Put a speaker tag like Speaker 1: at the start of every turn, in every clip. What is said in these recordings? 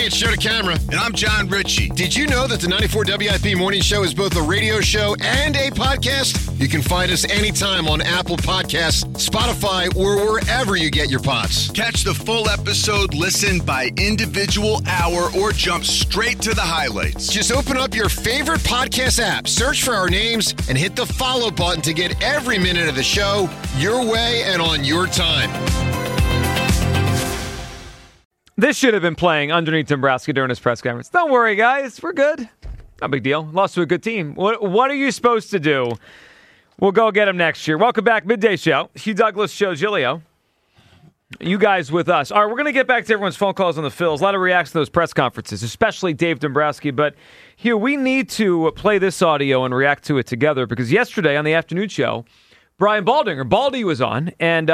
Speaker 1: Hey, it's Joe DeCamera.
Speaker 2: And I'm John Ritchie.
Speaker 1: Did you know that the 94 WIP Morning Show is both a radio show and a podcast? You can find us anytime on Apple Podcasts, Spotify, or wherever you get your pods.
Speaker 2: Catch the full episode, listen by individual hour, or jump straight to the highlights.
Speaker 1: Just open up your favorite podcast app, search for our names, and hit the follow button to get every minute of the show your way and on your time.
Speaker 3: This should have been playing underneath Dombrowski during his press conference. Don't worry, guys. We're good. No big deal. Lost to a good team. What are you supposed to do? We'll go get him next year. Welcome back. Midday Show. Hugh Douglas, Joe Giglio. You guys with us. All right, we're going to get back to everyone's phone calls on the Phils. A lot of reactions to those press conferences, especially Dave Dombrowski. But, Hugh, we need to play this audio and react to it together because yesterday on the afternoon show, Brian Baldy was on, and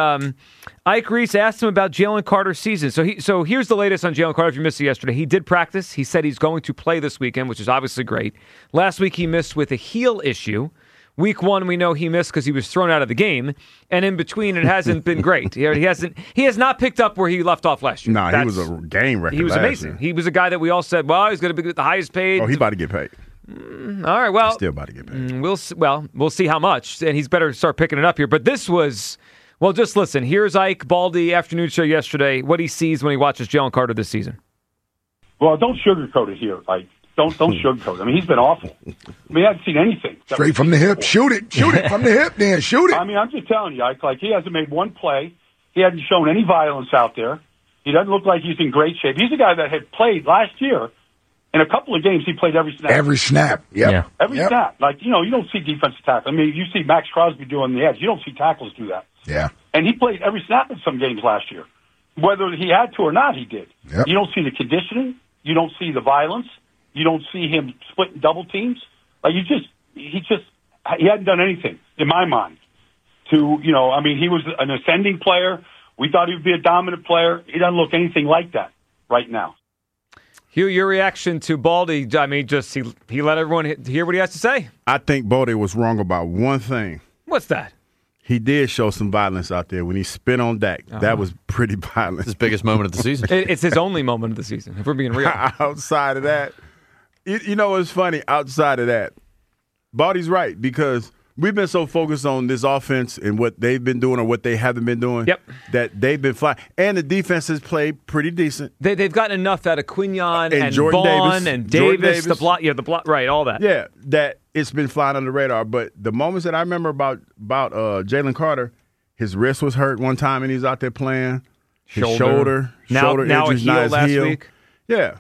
Speaker 3: Ike Reese asked him about Jalen Carter's season. So here's the latest on Jalen Carter. If you missed it yesterday, he did practice. He said he's going to play this weekend, which is obviously great. Last week he missed with a heel issue. Week 1 we know he missed because he was thrown out of the game, and in between it hasn't been great. He has not picked up where he left off last year.
Speaker 4: He was a game record.
Speaker 3: He was amazing. He was a guy that we all said, well, he's going to be the highest paid.
Speaker 4: Oh, he's about to get paid.
Speaker 3: All right, well,
Speaker 4: still about to get paid.
Speaker 3: We'll see how much, and he's better start picking it up here. But this was, well, just listen. Here's Ike Baldy afternoon show yesterday. What he sees when he watches Jalen Carter this season.
Speaker 5: Well, don't sugarcoat it here, Ike. Don't sugarcoat it. I mean, he's been awful. I mean, I haven't seen anything.
Speaker 6: Straight from the hip. Shoot it from the hip. Then shoot it.
Speaker 5: I mean, I'm just telling you, Ike. Like he hasn't made one play. He hasn't shown any violence out there. He doesn't look like he's in great shape. He's a guy that had played last year. In a couple of games, he played every snap.
Speaker 6: Every snap,
Speaker 5: yeah. Every snap. Like, you don't see defensive tackle. I mean, you see Max Crosby doing the edge. You don't see tackles do that.
Speaker 6: Yeah.
Speaker 5: And he played every snap in some games last year. Whether he had to or not, he did.
Speaker 6: Yep.
Speaker 5: You don't see the conditioning. You don't see the violence. You don't see him splitting double teams. Like, he hadn't done anything, in my mind, to, I mean, he was an ascending player. We thought he would be a dominant player. He doesn't look anything like that right now.
Speaker 3: Hugh, your reaction to Baldy, I mean, just he let everyone hear what he has to say.
Speaker 4: I think Baldy was wrong about one thing.
Speaker 3: What's that?
Speaker 4: He did show some violence out there when he spit on Dak. That was pretty violent.
Speaker 7: It's his biggest moment of the season.
Speaker 3: It's his only moment of the season, if we're being real.
Speaker 4: Outside of that, you know what's funny? Outside of that, Baldy's right because we've been so focused on this offense and what they've been doing or what they haven't been doing that they've been flying. And the defense has played pretty decent.
Speaker 3: They've gotten enough out of Quignon and
Speaker 4: Jordan
Speaker 3: Vaughn
Speaker 4: Davis,
Speaker 3: and Davis. The block, right, all that.
Speaker 4: Yeah, that it's been flying under the radar. But the moments that I remember about Jalen Carter, his wrist was hurt one time and he's out there playing. His shoulder
Speaker 3: now
Speaker 4: injuries,
Speaker 3: a heel last week.
Speaker 4: Yeah,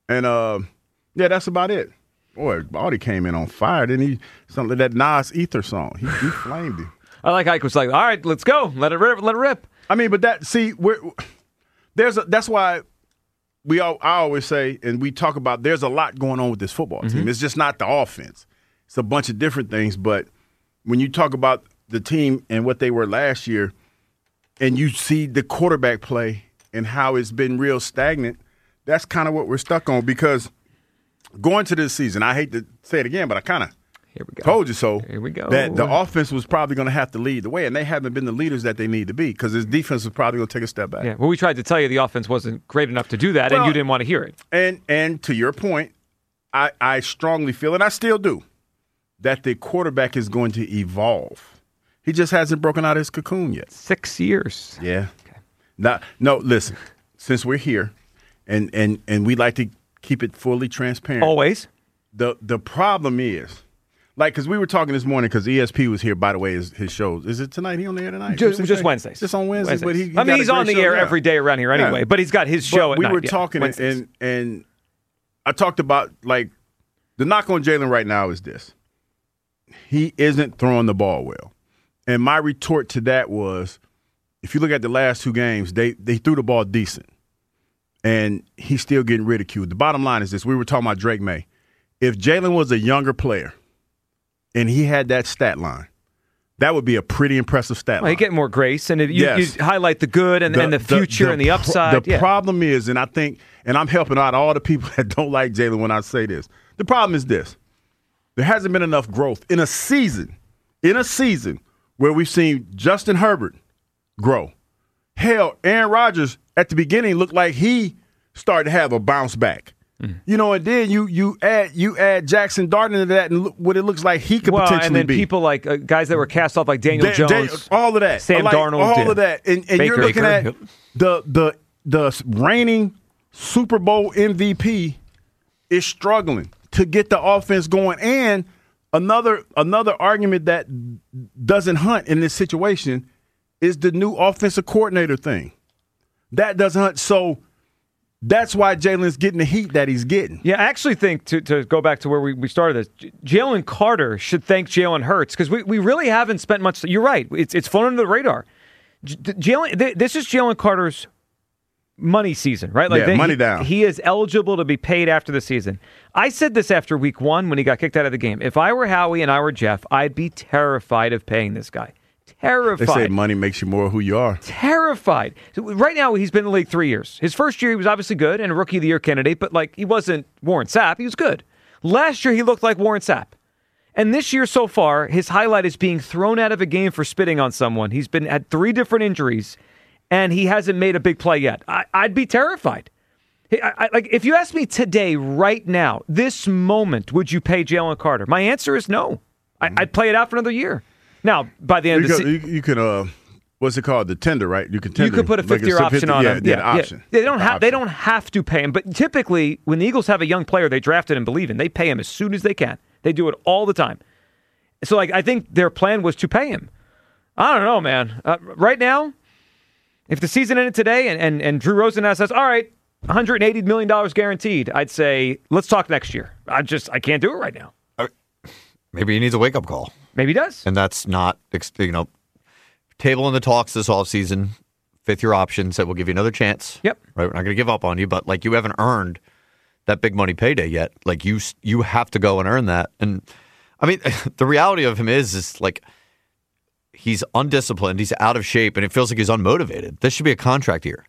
Speaker 4: and that's about it. Boy, Baldy came in on fire. Didn't he? Something like that Nas Ether song. He flamed him.
Speaker 3: I like Ike was like, all right, let's go. Let it rip.
Speaker 4: I mean, but that's why I always say, and we talk about there's a lot going on with this football team. It's just not the offense. It's a bunch of different things. But when you talk about the team and what they were last year, and you see the quarterback play and how it's been real stagnant, that's kind of what we're stuck on because going to this season, I hate to say it again, but I kind of told you so.
Speaker 3: Here we go.
Speaker 4: That the offense was probably going to have to lead the way, and they haven't been the leaders that they need to be because his defense was probably going to take a step back.
Speaker 3: Yeah, well, we tried to tell you the offense wasn't great enough to do that, and you didn't want to hear it.
Speaker 4: And to your point, I strongly feel, and I still do, that the quarterback is going to evolve. He just hasn't broken out his cocoon yet.
Speaker 3: 6 years.
Speaker 4: Yeah. Okay. No, listen, since we're here, and we like to keep it fully transparent.
Speaker 3: Always.
Speaker 4: The problem is, because we were talking this morning, because ESP was here, by the way, his shows. Is it tonight? He on the air tonight?
Speaker 3: Just Wednesdays.
Speaker 4: Just on Wednesdays. But
Speaker 3: he's on the air every day around here anyway, but he's got his show at night.
Speaker 4: We were talking, and I talked about, the knock on Jalen right now is this. He isn't throwing the ball well. And my retort to that was, if you look at the last 2 games, they threw the ball decent. And he's still getting ridiculed. The bottom line is this. We were talking about Drake May. If Jalen was a younger player and he had that stat line, that would be a pretty impressive stat line.
Speaker 3: He'd get more grace. And if you highlight the good and the future and the upside.
Speaker 4: The problem is, and I think, and I'm helping out all the people that don't like Jalen when I say this, the problem is this. There hasn't been enough growth in a season where we've seen Justin Herbert grow. Hell, Aaron Rodgers at the beginning looked like he start to have a bounce back. You know, and then you add Jackson Dart into that, and what it looks like he could potentially
Speaker 3: and then
Speaker 4: be.
Speaker 3: People like guys that were cast off, like Daniel Jones,
Speaker 4: all of that,
Speaker 3: Sam Darnold,
Speaker 4: all of that, and you're looking at the reigning Super Bowl MVP is struggling to get the offense going. And another argument that doesn't hunt in this situation is the new offensive coordinator thing. That doesn't hunt. So that's why Jalen's getting the heat that he's getting.
Speaker 3: Yeah, I actually think, to go back to where we started this, Jalen Carter should thank Jalen Hurts, because we really haven't spent much. You're right. It's flown under the radar. This is Jalen Carter's money season, right?
Speaker 4: Money down.
Speaker 3: He is eligible to be paid after the season. I said this after week 1 when he got kicked out of the game. If I were Howie and I were Jeff, I'd be terrified of paying this guy. Terrified.
Speaker 4: They say money makes you more who you are.
Speaker 3: Terrified. So right now, he's been in the league 3 years. His first year, he was obviously good and a Rookie of the Year candidate, but he wasn't Warren Sapp. He was good. Last year, he looked like Warren Sapp. And this year so far, his highlight is being thrown out of a game for spitting on someone. He's had 3 different injuries, and he hasn't made a big play yet. I'd be terrified. If you ask me today, right now, this moment, would you pay Jalen Carter? My answer is no. I'd play it out for another year. Now, by the end of the season,
Speaker 4: you can what's it called? The tender, right? You can tender.
Speaker 3: You could put a 5th-year option on him.
Speaker 4: Yeah, option.
Speaker 3: They don't have to pay him, but typically when the Eagles have a young player they drafted and believe in, they pay him as soon as they can. They do it all the time. So, I think their plan was to pay him. I don't know, man. Right now, if the season ended today and Drew Rosenhaus says, all right, $180 million guaranteed, I'd say, let's talk next year. I can't do it right now.
Speaker 7: Maybe he needs a wake-up call.
Speaker 3: Maybe he does.
Speaker 7: And that's not, table in the talks this offseason, 5th-year options that will give you another chance.
Speaker 3: Yep.
Speaker 7: Right? We're not going to give up on you, but you haven't earned that big money payday yet. You have to go and earn that. And I mean, the reality of him is he's undisciplined, he's out of shape, and it feels like he's unmotivated. This should be a contract year.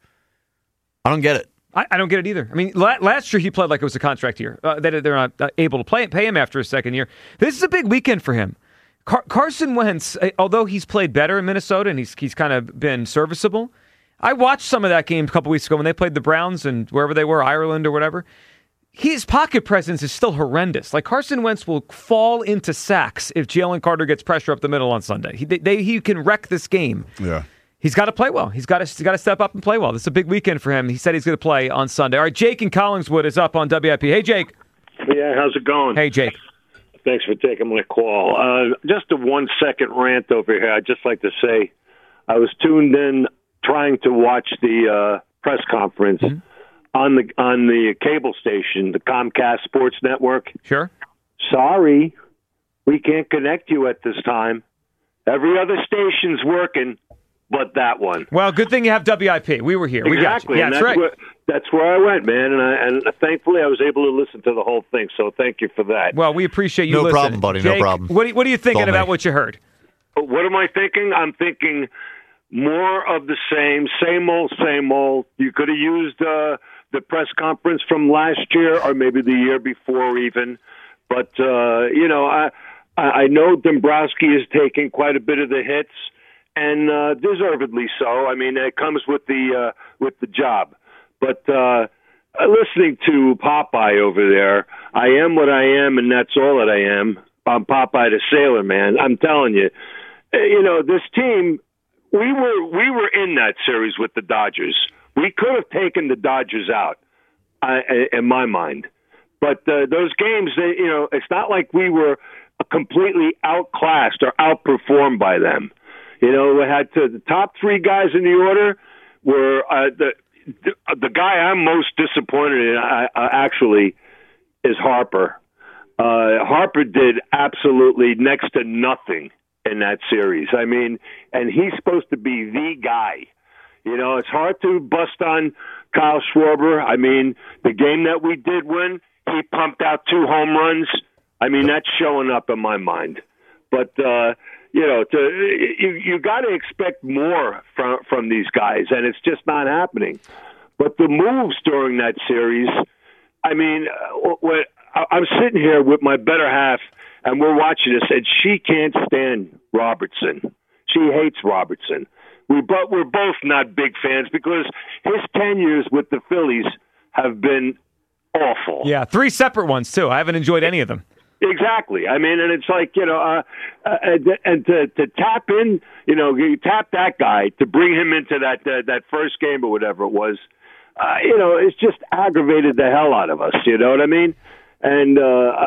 Speaker 7: I don't get it.
Speaker 3: I don't get it either. I mean, last year he played like it was a contract year. They're not able to pay him after his second year. This is a big weekend for him. Carson Wentz, although he's played better in Minnesota and he's kind of been serviceable, I watched some of that game a couple weeks ago when they played the Browns and wherever they were, Ireland or whatever. His pocket presence is still horrendous. Carson Wentz will fall into sacks if Jalen Carter gets pressure up the middle on Sunday. He can wreck this game.
Speaker 4: Yeah.
Speaker 3: He's got to play well. He's got to step up and play well. This is a big weekend for him. He said he's going to play on Sunday. All right, Jake in Collingswood is up on WIP. Hey, Jake.
Speaker 8: Yeah, how's it going?
Speaker 3: Hey, Jake.
Speaker 8: Thanks for taking my call. Just a 1-second rant over here. I'd just like to say I was tuned in trying to watch the press conference on the cable station, the Comcast Sports Network.
Speaker 3: Sure.
Speaker 8: Sorry, we can't connect you at this time. Every other station's working, but that one.
Speaker 3: Well, good thing you have WIP. We were here.
Speaker 8: Exactly.
Speaker 3: We got you. Yeah, that's right.
Speaker 8: That's where I went, man, and thankfully I was able to listen to the whole thing, so thank you for that.
Speaker 3: Well, we appreciate you listening.
Speaker 7: No problem, buddy.
Speaker 3: Jake,
Speaker 7: no problem.
Speaker 3: What are you thinking about what you heard?
Speaker 8: What am I thinking? I'm thinking more of the same old. You could have used the press conference from last year or maybe the year before even. But, I know Dombrowski is taking quite a bit of the hits, and deservedly so. I mean, it comes with the job. But listening to Popeye over there, I am what I am, and that's all that I am. I'm Popeye the Sailor, man. I'm telling you, this team, we were in that series with the Dodgers. We could have taken the Dodgers out, in my mind. But those games, it's not like we were completely outclassed or outperformed by them. We had the top 3 guys in the order were the guy I'm most disappointed in, actually, is Harper. Harper did absolutely next to nothing in that series. I mean, and he's supposed to be the guy. It's hard to bust on Kyle Schwarber. I mean, the game that we did win, he pumped out 2 home runs. I mean, that's showing up in my mind. But, you got to expect more from these guys, and it's just not happening. But the moves during that series, I mean, I'm sitting here with my better half, and we're watching this, and she can't stand Robertson. She hates Robertson. We're both not big fans because his tenures with the Phillies have been awful.
Speaker 3: Yeah, 3 separate ones, too. I haven't enjoyed any of them.
Speaker 8: Exactly. I mean, and it's like, and to tap in, you tap that guy to bring him into that first game or whatever it was, it's just aggravated the hell out of us. You know what I mean? And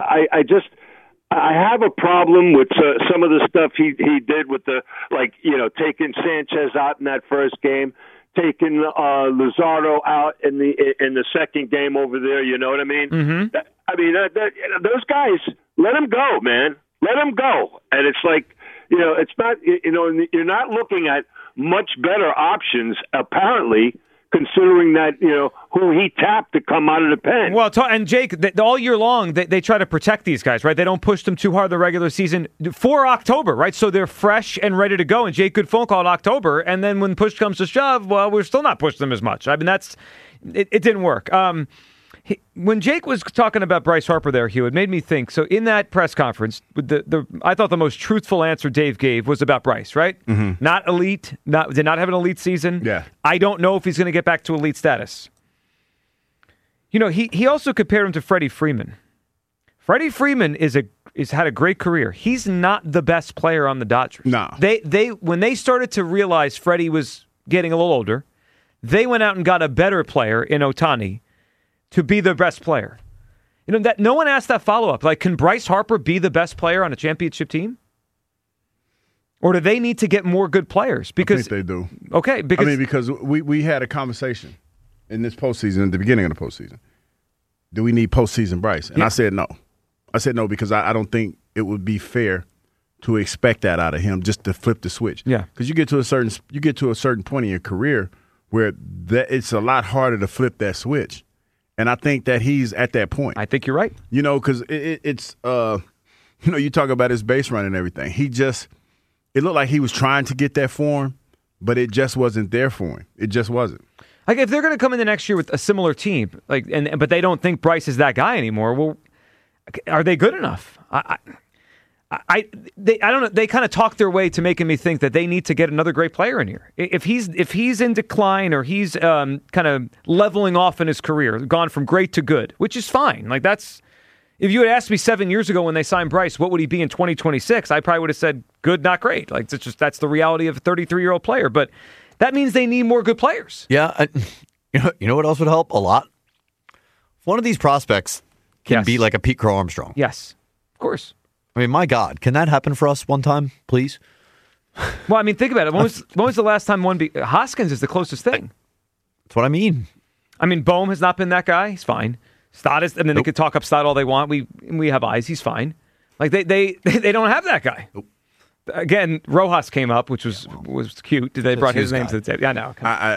Speaker 8: I have a problem with some of the stuff he did with taking Sanchez out in that first game, taking Luzardo out in the second game over there. You know what I mean?
Speaker 3: Mm-hmm.
Speaker 8: Those guys, let them go, man. Let them go. And it's like, it's not, you're not looking at much better options apparently, considering that, who he tapped to come out of the pen.
Speaker 3: Well, and Jake, all year long, they try to protect these guys, right? They don't push them too hard the regular season for October, right? So they're fresh and ready to go. And Jake, good phone call in October. And then when push comes to shove, well, we're still not pushing them as much. I mean, it didn't work. When Jake was talking about Bryce Harper there, Hugh, it made me think. So in that press conference, I thought the most truthful answer Dave gave was about Bryce, right?
Speaker 4: Mm-hmm.
Speaker 3: Not elite, did not have an elite season.
Speaker 4: Yeah.
Speaker 3: I don't know if he's going to get back to elite status. He also compared him to Freddie Freeman. Freddie Freeman has had a great career. He's not the best player on the Dodgers.
Speaker 4: No.
Speaker 3: When they started to realize Freddie was getting a little older, they went out and got a better player in Ohtani to be the best player. That no one asked that follow-up. Like, can Bryce Harper be the best player on a championship team? Or do they need to get more good players? Because
Speaker 4: I think they do.
Speaker 3: Okay.
Speaker 4: Because we had a conversation in this postseason, at the beginning of the postseason. Do we need postseason Bryce? And I said no. I said no because I don't think it would be fair to expect that out of him just to flip the switch.
Speaker 3: Yeah.
Speaker 4: Because you get to a certain point in your career where it's a lot harder to flip that switch. And I think that he's at that point.
Speaker 3: I think you're right.
Speaker 4: Because it's you talk about his base run and everything. It looked like he was trying to get that form, but it just wasn't there for him. It just wasn't.
Speaker 3: Like, if they're going to come in the next year with a similar team, but they don't think Bryce is that guy anymore, well, are they good enough? I don't know. They kind of talk their way to making me think that they need to get another great player in here. If he's in decline or he's kind of leveling off in his career, gone from great to good, which is fine. Like, that's, if you had asked me 7 years ago when they signed Bryce, what would he be in 2026? I probably would have said good, not great. Like, that's the reality of a 33-year-old player. But that means they need more good players.
Speaker 7: Yeah, you know what else would help a lot? If one of these prospects can be like a Pete Crow Armstrong.
Speaker 3: Yes, of course.
Speaker 7: I mean, my God, can that happen for us one time, please?
Speaker 3: Well, I mean, think about it. When was the last time Hoskins is the closest thing.
Speaker 7: That's what I mean.
Speaker 3: I mean, Bohm has not been that guy. He's fine. Stott is, and then they could talk up Stott all they want. We have eyes. He's fine. Like, they don't have that guy. Nope. Again, Rojas came up, which was cute. They brought his name to the table. Yeah, no.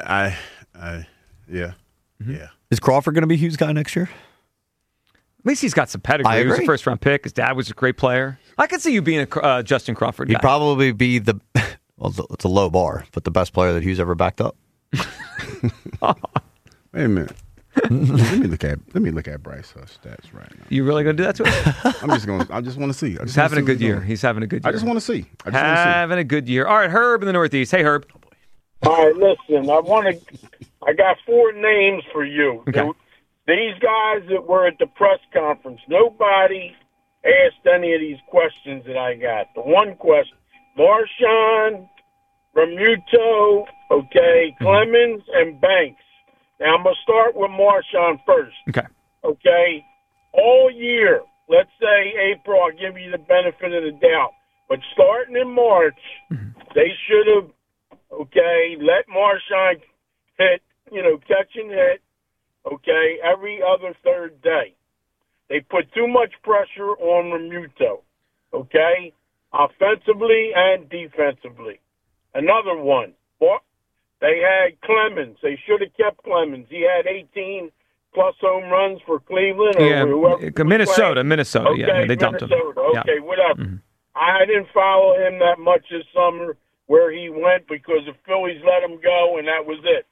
Speaker 4: Yeah.
Speaker 3: Mm-hmm.
Speaker 4: Yeah.
Speaker 7: Is Crawford going to be Hughes' guy next year?
Speaker 3: At least he's got some pedigree. He was a first-round pick. His dad was a great player. I could see you being a Justin Crawford guy.
Speaker 7: He'd probably be it's a low bar, but the best player that Hughes ever backed up.
Speaker 4: Wait a minute. Let me look at Bryce stats right now.
Speaker 3: You really going to do that to him?
Speaker 4: I just want to see.
Speaker 3: He's having a good year. He's having a good year.
Speaker 4: I just want to see.
Speaker 3: Having a good year. All right, Herb in the Northeast. Hey, Herb.
Speaker 9: All right, listen. I got 4 names for you.
Speaker 3: Okay.
Speaker 9: These guys that were at the press conference, nobody asked any of these questions that I got. The one question, Marshawn, Realmuto, Clemens, and Banks. Now, I'm going to start with Marshawn first. Okay? All year, let's say April, I'll give you the benefit of the doubt. But starting in March, they should have, let Marshawn hit, catch and hit, every other third day. They put too much pressure on Realmuto, offensively and defensively. Another one, they had Clemens. They should have kept Clemens. He had 18-plus home runs for Cleveland or whoever.
Speaker 3: Minnesota. Yeah, they dumped him.
Speaker 9: Okay, whatever. Mm-hmm. I didn't follow him that much this summer where he went because the Phillies let him go, and that was it.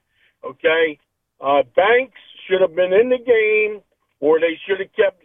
Speaker 9: Banks should have been in the game, or they should have kept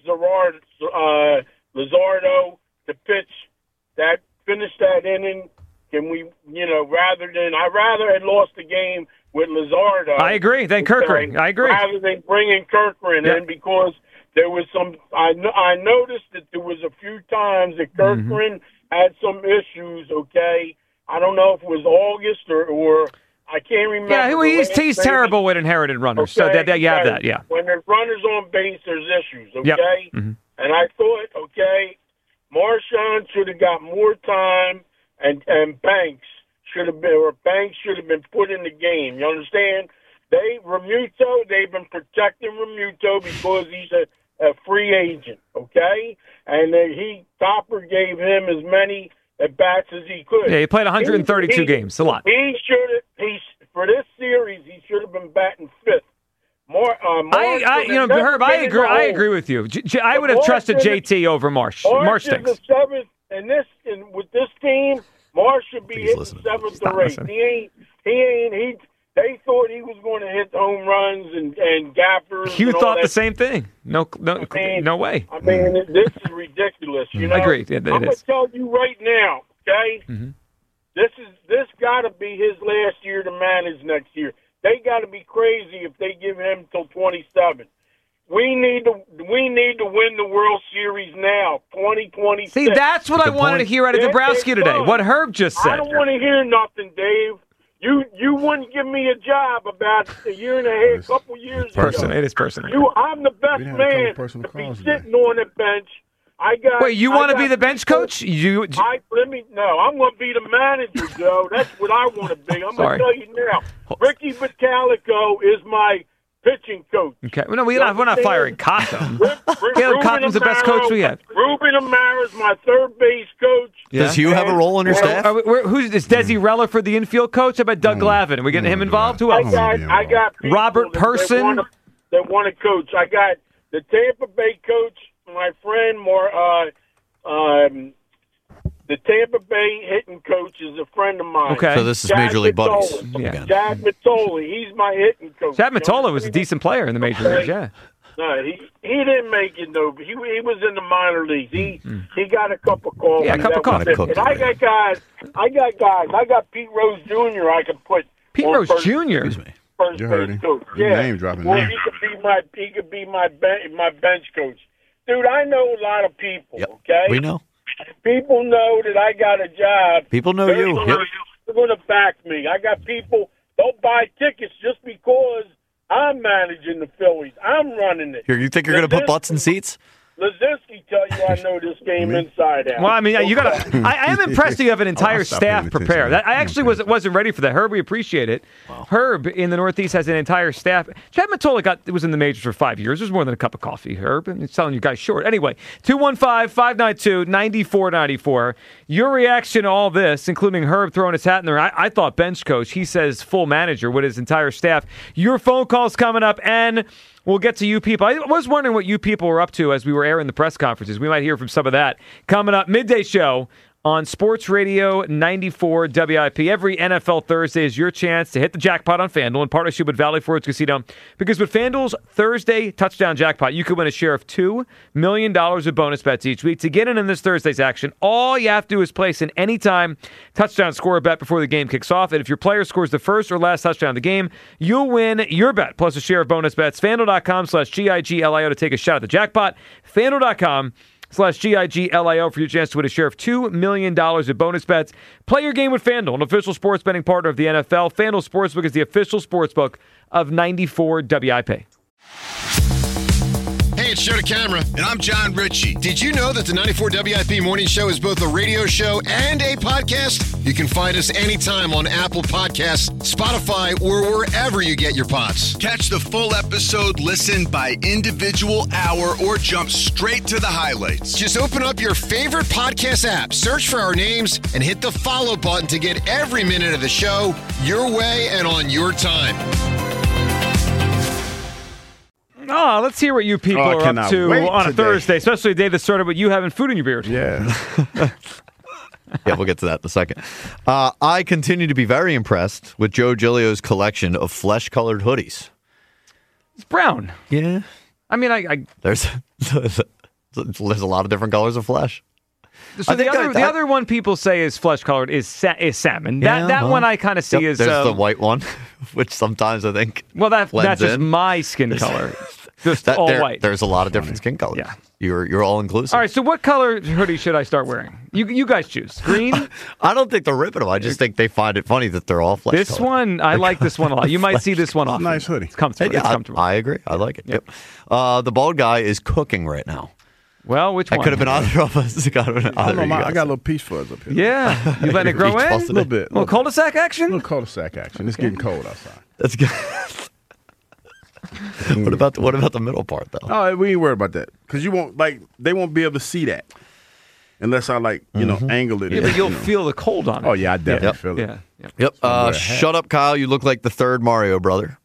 Speaker 9: Luzardo to pitch finish that inning. Can we, I'd rather had lost the game with Lizardo.
Speaker 3: I agree. Then Kirkering. I agree.
Speaker 9: Rather than bringing Kirkering in, because there was some. I noticed that there was a few times that Kirkering had some issues. Okay, I don't know if it was August or I can't remember.
Speaker 3: Yeah, he's terrible with inherited runners.
Speaker 9: Okay,
Speaker 3: So that you have that. Yeah.
Speaker 9: When there's runners on base, there's issues. Okay,
Speaker 3: Yep. Mm-hmm.
Speaker 9: and I thought, Marshawn should have got more time, and Banks should have been put in the game. You understand? They've been protecting Remuto because he's a free agent, okay? And Topper gave him as many at bats as he could.
Speaker 3: Yeah, he played 132 games, a lot.
Speaker 9: For this series, he should have been batting fifth.
Speaker 3: Herb, I agree with you. I would have trusted JT over Marsh. Marsh stinks.
Speaker 9: Is the seventh, and with this team, Marsh should be hitting seventh or eighth. They thought he was going to hit home runs and gappers.
Speaker 3: You
Speaker 9: and all
Speaker 3: thought
Speaker 9: that.
Speaker 3: the same thing. No way.
Speaker 9: I mean, this is ridiculous. You know,
Speaker 3: Agreed. Yeah,
Speaker 9: I'm going to tell you right now, okay?
Speaker 3: Mm-hmm.
Speaker 9: This got to be his last year to manage next year. They got to be crazy if they give him till 27. We need to win the World Series now, 2026.
Speaker 3: See, that's what I wanted to hear out of Dombrowski today. What Herb just said.
Speaker 9: I don't want to hear nothing, Dave. You wouldn't give me a job about a year and a half, couple years ago.
Speaker 3: It is personal.
Speaker 9: I'm the best man to be sitting on the bench.
Speaker 3: Wait, you want to be the bench coach?
Speaker 9: I'm going to be the manager, Joe. That's what I want to be. I'm going to tell you now. Ricky Vitalico is my pitching coach.
Speaker 3: Okay. Well, no, we're not firing Cotton. Caleb Cotton's the best coach we have.
Speaker 9: Ruben Amara's my third base coach.
Speaker 7: Yeah. Does Hugh have a role on your staff?
Speaker 3: Is Desi Reller the infield coach? How about Doug Glavin? Are we getting him involved? Who else?
Speaker 9: I got
Speaker 3: Robert Person.
Speaker 9: That want to coach. I got the Tampa Bay coach, my friend, the Tampa Bay hitting coach is a friend of mine.
Speaker 3: Okay.
Speaker 7: So this is Major League buddies.
Speaker 9: Chad Mitoli. He's my hitting coach.
Speaker 3: Chad Mitoli was a decent player in the major leagues, yeah.
Speaker 9: No, he didn't make it, though. He was in the minor leagues. He got a cup of coffee.
Speaker 3: Yeah, a cup of coffee.
Speaker 9: And I got guys. I got Pete Rose Jr. I can put.
Speaker 3: Pete Rose Jr.
Speaker 9: First base coach. Yeah.
Speaker 4: Name dropping.
Speaker 9: Well, he could be my bench coach. Dude, I know a lot of people.
Speaker 7: Yep.
Speaker 9: Okay,
Speaker 7: we know.
Speaker 9: People know that I got a job.
Speaker 7: People know you.
Speaker 9: They're going to back me. I got people. They'll buy tickets just because I'm managing the Phillies. I'm running it.
Speaker 7: You think you're going to put butts in seats?
Speaker 9: Lazinski tell you I know this game inside out.
Speaker 3: Well, I mean, you got to. I am impressed that you have an entire staff prepared. I actually wasn't ready for that. Herb, we appreciate it. Wow. Herb in the Northeast has an entire staff. Chad Mitoli was in the majors for 5 years. There's more than a cup of coffee, Herb. And it's telling you guys short. Anyway, 215-592-9494. Your reaction to all this, including Herb throwing his hat in there. I thought bench coach. He says full manager with his entire staff. Your phone calls coming up, and we'll get to you people. I was wondering what you people were up to as we were airing the press conferences. We might hear from some of that coming up. Midday show on Sports Radio 94 WIP. Every NFL Thursday is your chance to hit the jackpot on FanDuel in partnership with Valley Forge Casino. Because with FanDuel's Thursday touchdown jackpot, you could win a share of $2 million of bonus bets each week. To get in this Thursday's action, all you have to do is place an anytime touchdown score bet before the game kicks off. And if your player scores the first or last touchdown of the game, you'll win your bet plus a share of bonus bets. FanDuel.com/GIGLIO to take a shot at the jackpot. FanDuel.com/GIGLIO for your chance to win a share of $2 million of bonus bets. Play your game with FanDuel, an official sports betting partner of the NFL. FanDuel Sportsbook is the official sportsbook of 94 WIP.
Speaker 1: Hey, it's Joe DeCamara.
Speaker 2: And I'm John Ritchie.
Speaker 1: Did you know that the 94 WIP Morning Show is both a radio show and a podcast? You can find us anytime on Apple Podcasts, Spotify, or wherever you get your pods.
Speaker 2: Catch the full episode, listen by individual hour, or jump straight to the highlights.
Speaker 1: Just open up your favorite podcast app, search for our names, and hit the follow button to get every minute of the show your way and on your time.
Speaker 3: Oh, let's hear what you people are up to on a Thursday, especially a day that started with you having food in your beard.
Speaker 4: Yeah.
Speaker 7: Yeah, we'll get to that in a second. I continue to be very impressed with Joe Giglio's collection of flesh-colored hoodies.
Speaker 3: It's brown.
Speaker 7: Yeah.
Speaker 3: I mean,
Speaker 7: There's a lot of different colors of flesh.
Speaker 3: So the other one people say is flesh colored is salmon. That one I kind of see as
Speaker 7: there's the white one, which sometimes I think.
Speaker 3: Well, that's just
Speaker 7: in.
Speaker 3: my skin color. Just all white.
Speaker 7: There's a lot of different skin colors.
Speaker 3: Yeah.
Speaker 7: You're all inclusive.
Speaker 3: All right, so what color hoodie should I start wearing? You guys choose. Green?
Speaker 7: I don't think they're ripping them. I just think they find it funny that they're all flesh
Speaker 3: This
Speaker 7: colored.
Speaker 3: one, I like this one a lot. You might see this one often.
Speaker 4: Nice hoodie.
Speaker 3: It's comfortable.
Speaker 7: Yeah,
Speaker 3: It's comfortable.
Speaker 7: I agree. I like it. Yep. The bald guy is cooking right now.
Speaker 3: Well, which one?
Speaker 7: That could have been either of us.
Speaker 4: I got a little peach fuzz up here.
Speaker 3: Yeah. You letting it grow in?
Speaker 7: A
Speaker 4: little bit.
Speaker 3: A little cul-de-sac action?
Speaker 4: A little cul-de-sac action. It's getting cold outside.
Speaker 7: That's good. What about the middle part though?
Speaker 4: Oh, we ain't worried about that because they won't be able to see that unless I angle it.
Speaker 3: Yeah, but you'll feel the cold on it.
Speaker 4: Oh yeah, I definitely feel it.
Speaker 3: Yeah.
Speaker 7: Yep. Shut up, Kyle. You look like the third Mario brother.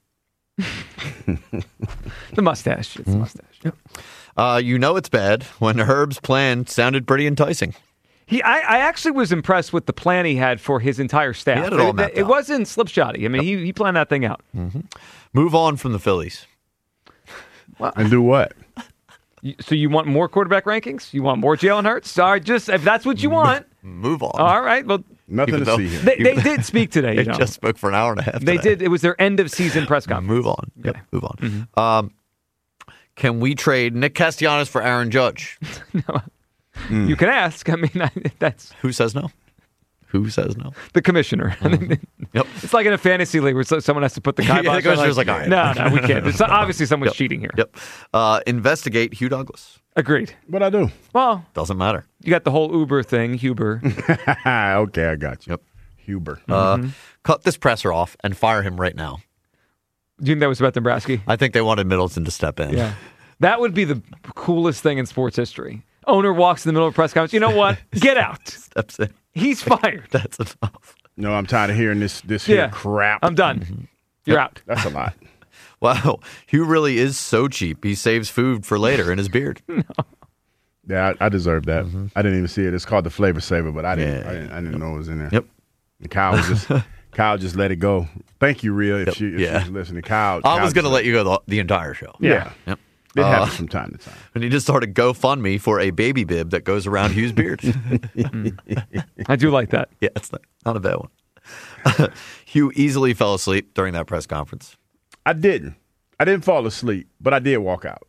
Speaker 3: The mustache. It's the mustache.
Speaker 7: Yep. You know it's bad when Herb's plan sounded pretty enticing.
Speaker 3: I actually was impressed with the plan he had for his entire staff.
Speaker 7: He had it all mapped
Speaker 3: It
Speaker 7: out.
Speaker 3: wasn't slipshotty. I mean, he planned that thing out.
Speaker 7: Move on from the Phillies.
Speaker 4: And do what?
Speaker 3: So you want more quarterback rankings? You want more Jalen Hurts? All right, just if that's what you want.
Speaker 7: Move on.
Speaker 3: All right. Well,
Speaker 4: Nothing
Speaker 7: Even
Speaker 4: to
Speaker 7: though-
Speaker 4: see here.
Speaker 3: they did speak today.
Speaker 7: They
Speaker 3: You know.
Speaker 7: just spoke for an hour and a half.
Speaker 3: They
Speaker 7: today.
Speaker 3: did. It was their end of season press conference.
Speaker 7: Move on. Yep. Move on. Can we trade Nick Castellanos for Aaron Judge?
Speaker 3: You can ask. I mean, that's
Speaker 7: Who says no? Who says no?
Speaker 3: the commissioner.
Speaker 7: Yep.
Speaker 3: It's like in a fantasy league where someone has to put the
Speaker 7: Yeah,
Speaker 3: kibosh.
Speaker 7: the commissioner's like, all right.
Speaker 3: No, we can't. It's obviously someone's cheating here.
Speaker 7: Yep. Investigate Hugh Douglas.
Speaker 3: Agreed.
Speaker 4: What I do?
Speaker 3: Well,
Speaker 7: Doesn't matter.
Speaker 3: you got the whole Uber thing, Huber.
Speaker 4: Okay, I got you.
Speaker 7: Yep.
Speaker 4: Huber.
Speaker 7: Cut this presser off and fire him right now.
Speaker 3: Do you think that was about Dombrowski?
Speaker 7: I think they wanted Middleton to step in.
Speaker 3: Yeah. That would be the coolest thing in sports history. Owner walks in the middle of a press conference. You know what? Get out.
Speaker 7: Steps in.
Speaker 3: He's fired.
Speaker 7: That's enough.
Speaker 4: No, I'm tired of hearing this here crap.
Speaker 3: I'm done. You're out.
Speaker 4: That's a lot.
Speaker 7: Wow. Hugh really is so cheap. He saves food for later in his beard.
Speaker 4: Yeah, I deserve that. I didn't even see it. It's called the Flavor Saver, but I didn't know it was in there.
Speaker 7: Yep.
Speaker 4: And Kyle just let it go. Thank you, Rhea, if she's listening. Kyle.
Speaker 7: I was going to let you go the entire show.
Speaker 4: Yeah.
Speaker 7: Yep.
Speaker 4: It happens from time to time.
Speaker 7: And he just started GoFundMe for a baby bib that goes around Hugh's beard.
Speaker 3: I do like that.
Speaker 7: Yeah, it's not a bad one. Hugh easily fell asleep during that press conference.
Speaker 4: I didn't fall asleep, but I did walk out.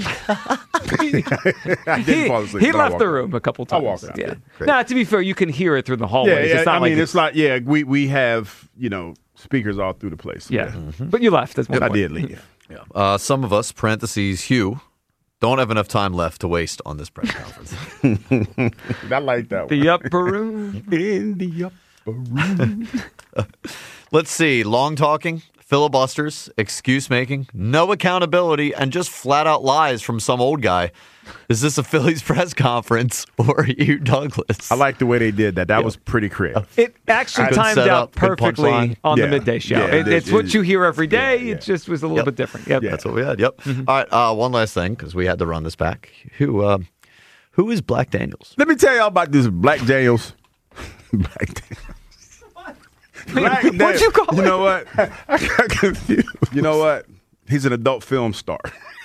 Speaker 4: I didn't fall asleep.
Speaker 3: He
Speaker 4: but I
Speaker 3: left
Speaker 4: walked
Speaker 3: the
Speaker 4: out.
Speaker 3: room a couple times.
Speaker 4: I walked out.
Speaker 3: Yeah.
Speaker 7: Great.
Speaker 3: Now, to be fair, you can hear it through the hallways.
Speaker 4: Yeah,
Speaker 3: It's not
Speaker 4: it's like we have speakers all through the place.
Speaker 3: Yeah. But you left. That's one
Speaker 4: I
Speaker 3: point.
Speaker 4: did leave.
Speaker 7: Some of us, parentheses, Hugh, don't have enough time left to waste on this press conference.
Speaker 4: I like that one.
Speaker 3: The upper room.
Speaker 4: In the upper room.
Speaker 7: Let's see. Long talking, filibusters, excuse making, no accountability, and just flat out lies from some old guy. Is this a Phillies press conference or Hugh Douglas?
Speaker 4: I like the way they did that. That was pretty creative.
Speaker 3: It actually
Speaker 7: Good
Speaker 3: timed
Speaker 7: setup,
Speaker 3: out
Speaker 7: good
Speaker 3: perfectly
Speaker 7: punchline.
Speaker 3: on the
Speaker 4: Yeah.
Speaker 3: midday show.
Speaker 4: Yeah,
Speaker 3: It's what you hear every day. It just was a little bit different. Yep.
Speaker 7: That's what we had. Yep. All right. One last thing, because we had to run this back. Who is Black Daniels?
Speaker 4: Let me tell y'all about this Black Daniels. Black Daniels. Black
Speaker 3: What'd
Speaker 4: Daniels.
Speaker 3: you call
Speaker 4: You
Speaker 3: it?
Speaker 4: know what? I got confused. You know what? He's an adult film star.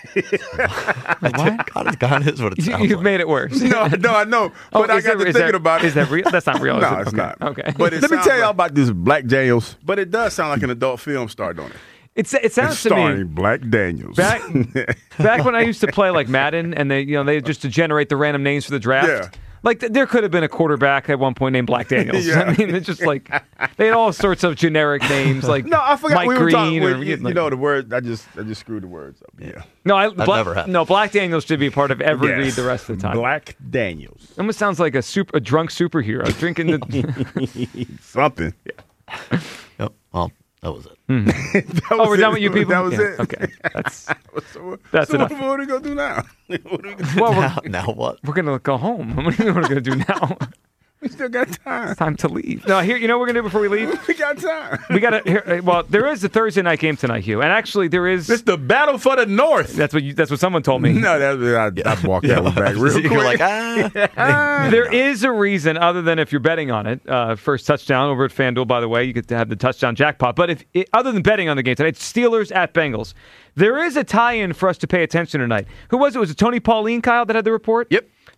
Speaker 7: God is what it sounds
Speaker 3: You've
Speaker 7: like.
Speaker 3: made it worse.
Speaker 4: No, I know. But I got to thinking about it.
Speaker 3: Is that real? That's not real. is
Speaker 4: No,
Speaker 3: it?
Speaker 4: it's
Speaker 3: Okay.
Speaker 4: not.
Speaker 3: Okay.
Speaker 4: But let me tell y'all about this Black Daniels. But it does sound like an adult film star, don't it?
Speaker 3: It sounds to
Speaker 4: Starring
Speaker 3: me
Speaker 4: Black Daniels.
Speaker 3: back when I used to play like Madden, and they just to generate the random names for the draft.
Speaker 4: Yeah.
Speaker 3: Like there could have been a quarterback at one point named Black Daniels.
Speaker 4: Yeah.
Speaker 3: I mean, it's just like they had all sorts of generic names, like
Speaker 4: No, I forgot
Speaker 3: Mike
Speaker 4: we were
Speaker 3: Green
Speaker 4: talking.
Speaker 3: or
Speaker 4: You know the word. I just screwed the words up. Yeah.
Speaker 3: No,
Speaker 7: never happened.
Speaker 3: No, Black Daniels should be a part of every
Speaker 4: Yes.
Speaker 3: read the rest of the time.
Speaker 4: Black Daniels.
Speaker 3: Almost sounds like a drunk superhero drinking the.
Speaker 4: Something.
Speaker 7: Yep. Well, that was it.
Speaker 3: Oh, we're done with you people.
Speaker 4: That was
Speaker 3: Yeah,
Speaker 4: it.
Speaker 3: Okay, that's
Speaker 4: That's
Speaker 3: enough.
Speaker 4: What are we gonna do now? What are we gonna do?
Speaker 3: well.
Speaker 7: Now what?
Speaker 3: We're gonna go home. What are we gonna do now?
Speaker 4: We still got time.
Speaker 3: Time to leave. No, here. You know what we're gonna do before we leave?
Speaker 4: We got time.
Speaker 3: We gotta. Well, there is a Thursday night game tonight, Hugh, and actually there is.
Speaker 4: It's the battle for the North.
Speaker 3: That's what someone told me.
Speaker 4: No, I walked that one back real quick.
Speaker 7: You're like,
Speaker 3: There is a reason other than if you're betting on it. First touchdown over at FanDuel, by the way. You get to have the touchdown jackpot. But other than betting on the game tonight, it's Steelers at Bengals. There is a tie-in for us to pay attention tonight. Who was it? Was it Tony Pauline, Kyle, that had the report?
Speaker 7: Yep.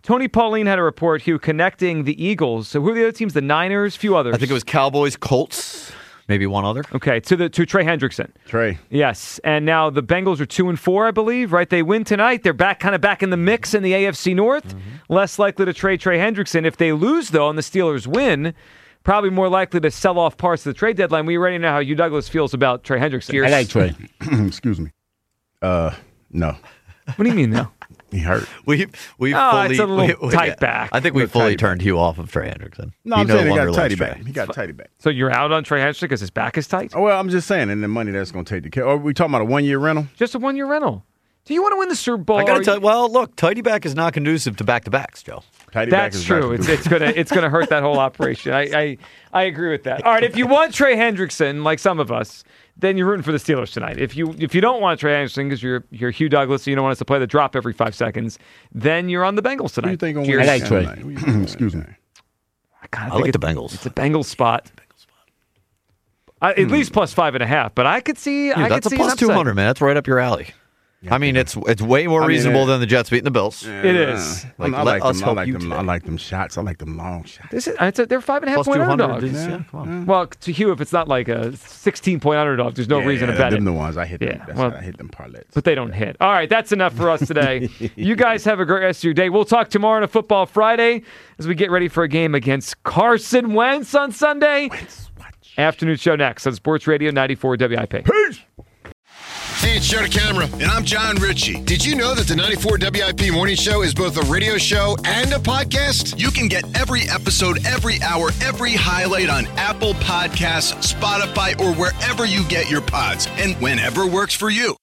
Speaker 3: Tony Pauline had a report, Hugh, connecting the Eagles. So who are the other teams? The Niners, few others.
Speaker 7: I think it was Cowboys, Colts, maybe one other.
Speaker 3: Okay, to Trey Hendrickson.
Speaker 4: Trey.
Speaker 3: Yes, and now the Bengals are 2-4, I believe, right? They win tonight. They're back in the mix in the AFC North.
Speaker 7: Mm-hmm.
Speaker 3: Less likely to trade Trey Hendrickson. If they lose, though, and the Steelers win, probably more likely to sell off parts of the trade deadline. We already know how Hugh Douglas feels about Trey Hendrickson.
Speaker 6: I like Trey.
Speaker 4: Excuse me. No.
Speaker 3: What do you mean, no?
Speaker 4: He hurt.
Speaker 7: We fully,
Speaker 3: it's a little tight back.
Speaker 7: I think we fully turned Hugh off of Trey Hendrickson.
Speaker 4: No, I'm saying he got a tighty back. He got a tighty back.
Speaker 3: So you're out on Trey Hendrickson because his back is tight?
Speaker 4: Oh, well, I'm just saying, and the money that's going to take the care. Are we talking about a 1-year rental?
Speaker 3: Just a 1-year rental. Do you want to win the Super Bowl?
Speaker 7: I got to tell you, well, look, tighty back is not conducive to back-to-backs, Joe.
Speaker 3: That's true. It's gonna hurt that whole operation. I agree with that. All right, if you want Trey Hendrickson, like some of us, then you're rooting for the Steelers tonight. If you don't want Trey Hendrickson because you're Hugh Douglas, so you don't want us to play the drop every 5 seconds, then you're on the Bengals tonight.
Speaker 4: Who you think on
Speaker 6: I like Trey.
Speaker 4: Excuse me.
Speaker 7: I like the Bengals.
Speaker 3: It's a Bengals spot. At least plus 5.5, but I could see.
Speaker 7: Dude,
Speaker 3: I
Speaker 7: that's
Speaker 3: could
Speaker 7: a
Speaker 3: see
Speaker 7: plus 200, man. That's right up your alley. I mean, it's way more reasonable than the Jets beating the Bills.
Speaker 3: It is.
Speaker 7: Like,
Speaker 4: I like
Speaker 7: us
Speaker 4: them.
Speaker 7: help you today.
Speaker 4: I like them shots. I like them long shots.
Speaker 3: They're 5.5
Speaker 7: Plus
Speaker 3: point
Speaker 7: 200
Speaker 3: underdogs.
Speaker 7: is, yeah, come on.
Speaker 3: Well, to Hugh, if it's not like a 16-point underdog, there's no reason to bet
Speaker 4: them
Speaker 3: it.
Speaker 4: the ones I hit.
Speaker 3: Yeah,
Speaker 4: Them.
Speaker 3: well,
Speaker 4: I hit them parlays.
Speaker 3: But they don't hit. All right, that's enough for us today. You guys have a great rest of your day. We'll talk tomorrow on a Football Friday as we get ready for a game against Carson Wentz on Sunday. Afternoon show next on Sports Radio 94 WIP.
Speaker 4: Peace.
Speaker 1: Hey, it's Joe DeCamera.
Speaker 2: And I'm John Ritchie.
Speaker 1: Did you know that the 94 WIP Morning Show is both a radio show and a podcast?
Speaker 2: You can get every episode, every hour, every highlight on Apple Podcasts, Spotify, or wherever you get your pods, and whenever works for you.